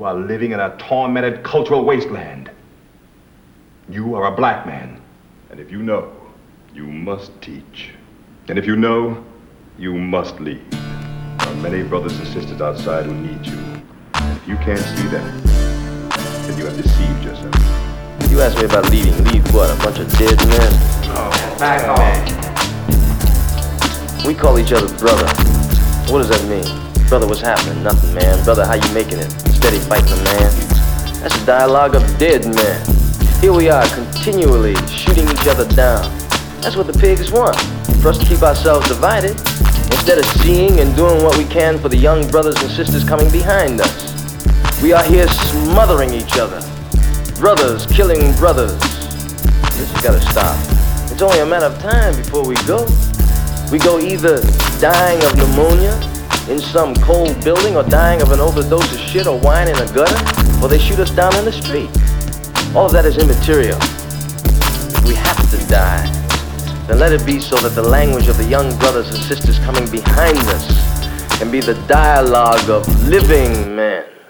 You are living in a tormented cultural wasteland. You are a black man. And if you know, you must teach. And if you know, you must lead. There are many brothers and sisters outside who need you. If you can't see them, then you have deceived yourself. You asked me about leading. Lead what? A bunch of dead men? Oh, back off. We call each other brother. What does that mean? Brother, what's happening? Nothing, man. Brother, how you making it? Steady fighting the man. That's a dialogue of dead men. Here we are, continually shooting each other down. That's what the pigs want, for us to keep ourselves divided, instead of seeing and doing what we can for the young brothers and sisters coming behind us. We are here smothering each other. Brothers killing brothers. This has got to stop. It's only a matter of time before we go. We go either dying of pneumonia in some cold building, or dying of an overdose of shit or wine in a gutter, or they shoot us down in the street. All of that is immaterial. If we have to die, then let it be so that the language of the young brothers and sisters coming behind us can be the dialogue of living men.